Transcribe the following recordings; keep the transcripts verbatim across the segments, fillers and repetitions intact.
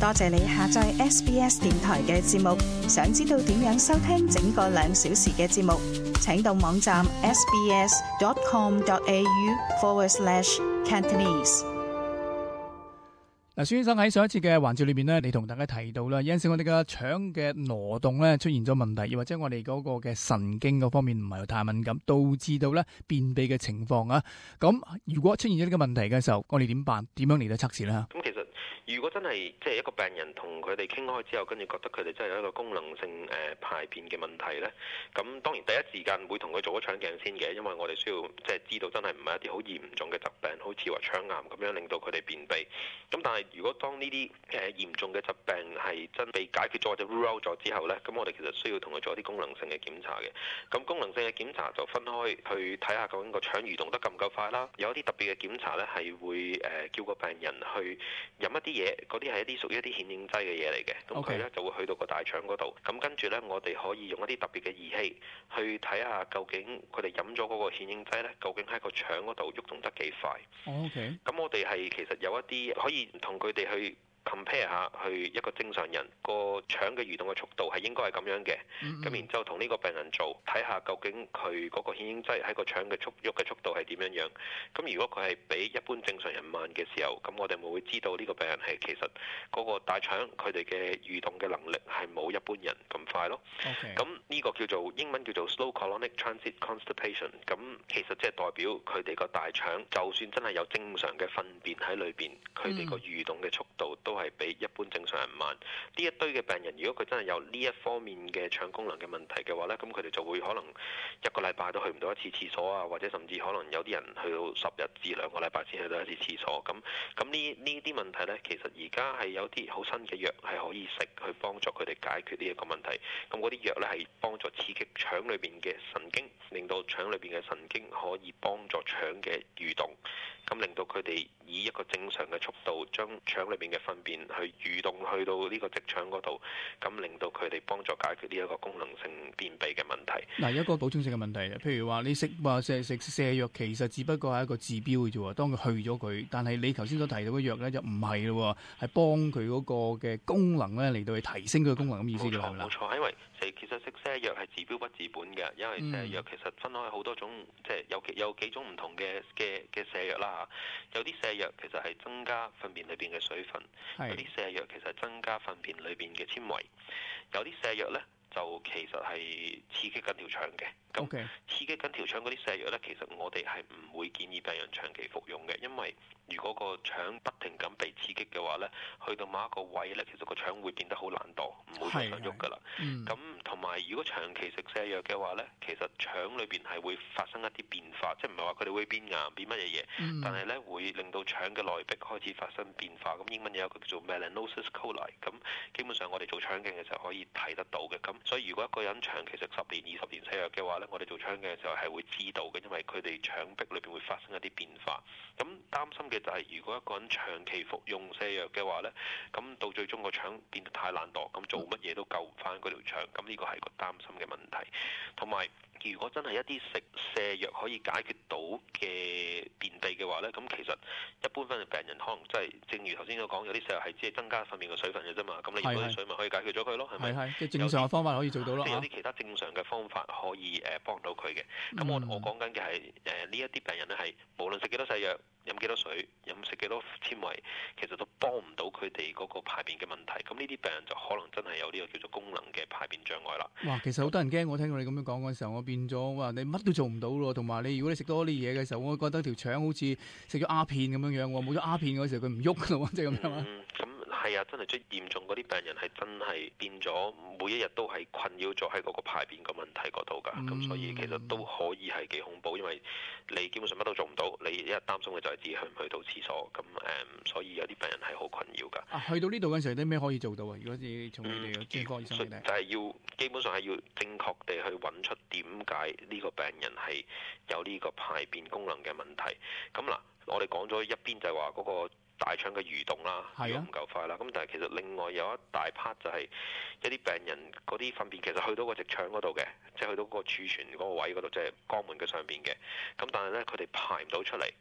多謝你下載 S B S 電台嘅節目。想知道點樣收聽整個兩小時嘅節目，請到網站 sbs.com.au forward slash Cantonese。 嗱，孫醫生喺上一次嘅環節裏邊咧，你同大家提到啦，有陣時我哋嘅腸嘅挪動咧出現咗問題，又或者我哋嗰個嘅神經嗰方面唔係太敏感，導致到咧便秘嘅情況啊。咁如果出現咗呢個問題嘅時候，我哋點辦？點樣嚟到測試咧？ 咁其實如果真係即係一個病人同佢哋傾開之後，跟住覺得佢哋真係有一個功能性誒、呃、排便嘅問題咧，咁當然第一時間會同佢做咗腸鏡先嘅，因為我哋需要即係知道真係唔係一啲好嚴重嘅疾病，好似話腸癌咁樣令到佢哋便秘。咁但係如果當呢啲誒嚴重嘅疾病係真被解決咗或者 rule out 咗之後咧，咁我哋其實需要同佢做一啲功能性嘅檢查嘅。咁功能性嘅檢查就分開去睇下究竟個腸蠕動得夠唔夠快啦。有一啲特別嘅檢查咧係會誒、呃、叫個病人去飲一啲嘢，嗰啲係一啲屬於一啲顯影劑嘅嘢嚟嘅。咁佢咧就會去到個大腸嗰度。咁跟住咧，我哋可以用一啲特別嘅儀器去睇下究竟佢哋飲咗嗰個顯影劑咧，究竟喺個腸嗰度喐動得幾快。 哦 OK。 咁我哋係其實有一啲可以同佢哋去 compare 下，去一個正常人個腸嘅蠕動嘅速度係應該係咁樣嘅。咁、嗯嗯、然之後同呢個病人做，睇下究竟佢嗰個顯影劑喺個腸嘅速喐嘅速度係點樣樣。咁如果佢係比一般正常人慢嘅時候，咁我哋咪會知道呢個病人係其實嗰個大腸佢哋嘅蠕動嘅能力係冇一般人咁快咯。咁呢 Okay. 個叫做英文叫做 slow colonic transit constipation。咁其實即係代表佢哋個大腸就算真係有正常嘅糞便喺裏邊，佢哋個蠕動嘅速度都都係比一般正常人慢。呢一堆嘅病人，如果佢真係有呢一方面嘅腸功能嘅問題嘅話呢，咁佢哋就會可能一個禮拜都去唔到一次廁所啊，或者甚至可能有啲人去到十日至兩個禮拜先去到一次廁所。咁咁呢呢啲問題呢，其實而家係有啲好新嘅藥係可以食去幫助佢哋解決呢一個問題。咁嗰啲藥呢，係幫助刺激腸裏邊嘅神經，令到腸裏邊嘅神經可以幫助腸嘅蠕動，咁令到佢哋以一個正常嘅速度將腸裏邊嘅糞便去蠕動去到呢個直腸嗰度，咁令到佢哋幫助解決呢一個功能性便秘嘅問題。 嗱，有一個補充性嘅問題，譬如話你食話食食瀉藥，其實只不過係一個治標嘅啫喎。當佢去咗佢，但係你頭先所提到嘅藥咧就唔係咯，係幫佢嗰個嘅功能咧嚟到去提升佢嘅功能咁意思就係啦。 冇錯，冇錯，因為其實食瀉藥係治標不治本嘅，因為瀉藥其實分開好多種，嗯、即係有幾有幾種唔同嘅嘅嘅瀉藥啦嚇。有啲瀉藥其實係增加糞便裏邊嘅水分，是有啲瀉藥其實係增加糞便裏邊嘅纖維，有啲瀉藥咧就其實係刺激緊條腸嘅。咁 Okay. 刺激緊條腸嗰啲瀉藥咧，其實我哋係唔會建議病人長期服用嘅，因為如果個腸不停咁被刺激嘅話咧，去到某一個位咧，其實個腸會變得好懶惰，唔會再想喐噶啦。咁同埋如果長期食瀉藥嘅話咧，其實腸裏邊係會發生一啲變化，即係唔係話佢哋會變癌變乜嘢嘢，嗯、但係咧會令到腸嘅內壁開始發生變化。咁英文有一個叫做 melanosis coli， 咁基本上我哋做腸鏡嘅時候可以睇得到嘅。咁所以如果一個人長期食十年、二十年瀉藥嘅話咧，我哋做腸鏡嘅時候係會知道嘅，因為佢哋腸壁裏邊會發生一啲變化。咁擔心嘅就係如果一個人長期服用瀉藥嘅話咧，咁到最終個腸變得太懶惰，咁做乜嘢都救唔翻嗰條腸。咁呢個係個擔心嘅問題。同埋如果真係一啲食瀉藥可以解決到嘅便秘嘅話咧，咁其實一般分嘅病人可能真係正如頭先所講，有啲瀉藥係只係增加糞便嘅水分嘅啫嘛。咁你如果啲水咪可以解決咗佢咯，係咪？係係，即係正常嘅方法可以做到咯。即係有啲其他正常嘅方法可以誒幫到佢嘅。咁我我講緊嘅係誒呢一啲病人咧，係無論食幾多瀉藥、飲幾多水、飲食幾多纖維，其實都幫唔到佢哋嗰個排便嘅問題。咁呢啲病人就可能真係有呢個叫做功能嘅排便障礙啦。哇！ 其實好多人驚，我聽到你咁樣講嗰陣時候，我變咗話你乜都做唔到咯。同埋你如果你食多啲嘢嘅時候，我覺得條腸好似食咗鴉片咁樣樣喎。冇咗鴉片嗰時候，佢唔喐㗎咯，即係咁樣啊。 嗯係啊，真係最嚴重嗰啲病人係真係變咗，每一日都係困擾咗喺嗰個排便個問題嗰度㗎。咁、嗯、所以其實都可以係幾恐怖，因為你基本上乜都做唔到，你一日擔心嘅就係自己去唔去到廁所。咁誒、嗯，所以有啲病人係好困擾㗎。 啊，去到呢度嗰陣時候，有啲咩可以做到啊？如果你從你哋嘅專科醫生嚟睇， 就係要基本上係要正確地去揾出點解呢個病人係有呢個排便功能嘅問題。咁嗱，我哋講咗一邊就係話嗰個大腸嘅蠕動啦，蠕動唔夠快啦。咁但係其實另外有一大 part 就係一啲病人嗰啲糞便其實去到個直腸嗰度嘅，即係去到個儲存嗰個位嗰度，即係肛門嘅上邊嘅。咁但係咧佢哋排唔到出嚟。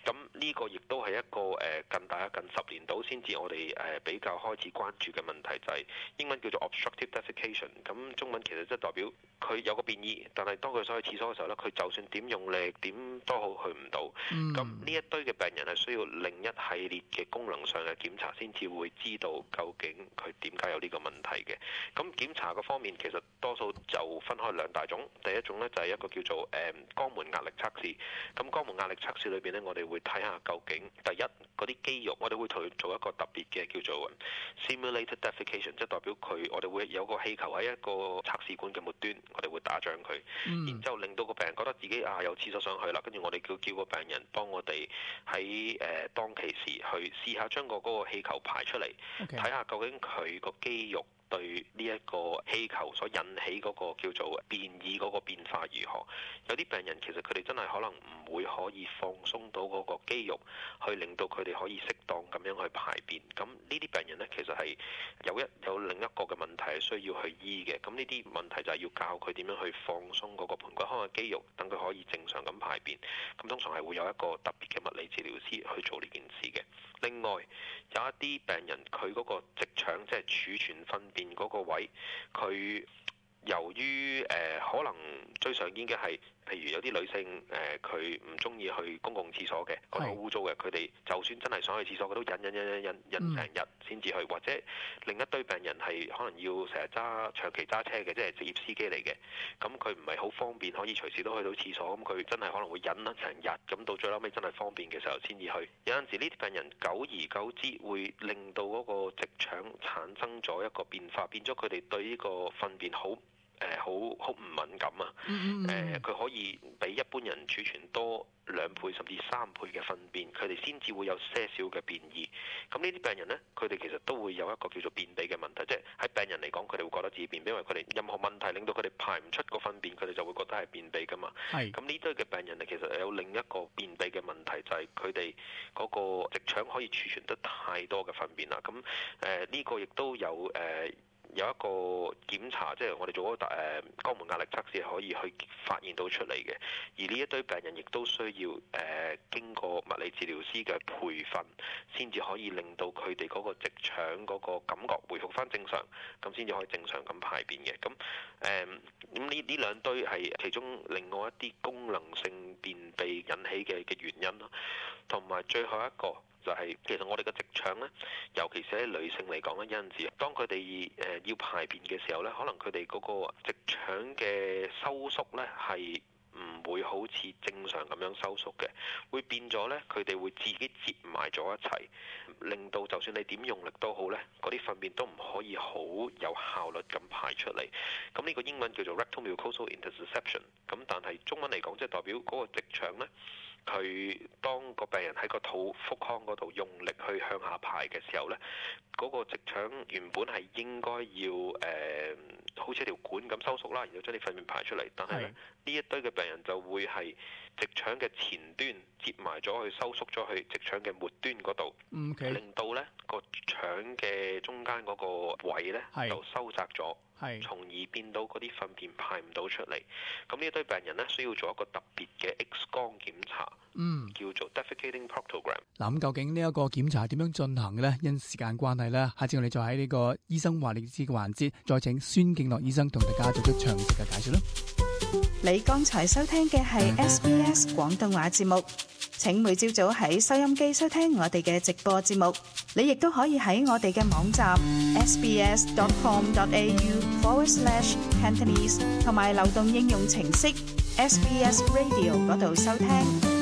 咁呢個亦都係一個誒近大約近十年度先至我哋誒比較開始關注嘅問題，就係英文叫做 obstructive defecation。咁中文其實即係代表佢有個便意，但係當佢想去廁所嘅時候咧，佢就算點用力點都好去唔到。咁呢、嗯、一堆嘅病人係需要另一系列嘅功能上嘅檢查，先至會知道究竟佢點解有呢個問題嘅。咁檢查嘅方面其實多數就分開兩大種，第一種咧就係一個叫做誒肛門壓力測試。咁肛門壓力測試裏邊咧，我哋會睇下究竟第一嗰啲肌肉，我哋會同佢做一個特別嘅叫做 simulated defecation， 即係代表佢我哋會有個氣球喺一個測試管嘅末端，我哋會打脹佢，嗯、然之後令到個病人覺得自己啊有廁所上去啦，跟住我哋叫叫個病人幫我哋喺誒當其時去試下將個嗰個氣球排出嚟，睇下 Okay. 究竟佢個肌肉對呢一個氣球所引起嗰個叫做變異嗰個變化如何？有啲病人其實佢哋真係可能唔會可以放鬆到嗰個肌肉，去令到佢哋可以適當咁樣去排便。咁呢啲病人呢，其實係有一有另一個嘅問題係需要去醫嘅。咁呢啲問題就係要教佢點樣去放鬆嗰個盆骨腔嘅肌肉，等佢可以正常咁排便。咁通常係會有一個特別嘅物理治療師去做呢件事嘅。另外有一啲病人佢嗰個直腸即係儲存糞便嗰個位，佢由於誒、呃、可能最常見嘅係，譬如有啲女性誒佢唔中意去公共廁所嘅，覺得好污糟嘅，佢哋就算真係想去廁所，佢都忍忍忍忍忍忍成日先至去。或者另一堆病人係可能要成日揸長期揸車嘅，即係職業司機嚟嘅，咁佢唔係好方便可以隨時都去到廁所，咁佢真係可能會忍得成日，咁到最後尾真係方便嘅時候先至去。有陣時呢啲病人久而久之會令到嗰個直腸產生咗一個變化，變咗佢哋對呢個糞便好誒好好唔敏感啊！誒佢、mm hmm. 呃、可以比一般人儲存多兩倍甚至三倍嘅糞便，佢哋先至會有些少嘅便意。咁呢啲病人呢，佢哋其實都會有一個叫做便秘嘅問題，即係喺病人嚟講，佢哋會覺得自己便秘，因為佢哋任何問題令到佢哋排唔出個糞便，佢哋就會覺得係便秘噶嘛。係。咁呢堆嘅病人呢，其實有另一個便秘嘅問題，就係佢哋嗰個直腸可以儲存得太多嘅糞便啦。咁誒呢個亦都有誒。呃有一個檢查，即係我哋做嗰個誒肛門壓力測試，可以去發現到出嚟嘅。而呢一堆病人亦都需要誒、呃、經過物理治療師嘅培訓，先至可以令到佢哋嗰個直腸嗰個感覺回復翻正常，咁先至可以正常咁排便嘅。咁誒咁呢呢兩堆係其中另外一啲功能性便秘引起嘅嘅原因咯。同埋最後一個就係、是、其實我哋嘅直腸呢，尤其是喺女性嚟講咧，有陣時當佢哋誒要排便嘅時候呢，可能佢哋嗰個直腸嘅收縮呢係唔會好似正常咁樣收縮嘅，會變咗呢，佢哋會自己接埋咗一齊，令到就算你點用力都好呢，嗰啲糞便都唔可以好有效率咁排出嚟。咁呢個英文叫做 rectal mucosal interception。咁但係中文嚟講，即係代表嗰個直腸呢。佢當個病人喺個肚腹腔嗰度用力去向下排嘅時候呢，嗰、嗰個直腸原本係應該要誒、呃，好似一條管咁收縮啦，然後將啲糞便排出嚟。但係呢呢一堆嘅病人就會係直腸嘅前端接埋咗去收縮咗去直腸嘅末端嗰度，Okay. 令到呢個腸嘅中間嗰個位呢是就收窄咗。係，從而變到嗰啲糞便排唔到出嚟。咁呢一堆病人呢，需要做一個特別嘅 X 光檢查，嗯，叫做 defecating proctogram。嗱，咁究竟呢一個檢查係點樣進行嘅呢？因時間關係呢，下次我哋再喺呢個醫生話你知嘅環節，再請孫敬樂醫生同大家做出詳細嘅解釋啦。 你剛才收聽嘅係 S B S 廣東話節目。請每朝早喺收音機收聽我哋嘅直播節目，你亦都可以喺我哋嘅網站 sbs dot com dot a u forward slash cantonese 同埋流動應用程式 S B S Radio 嗰度收聽。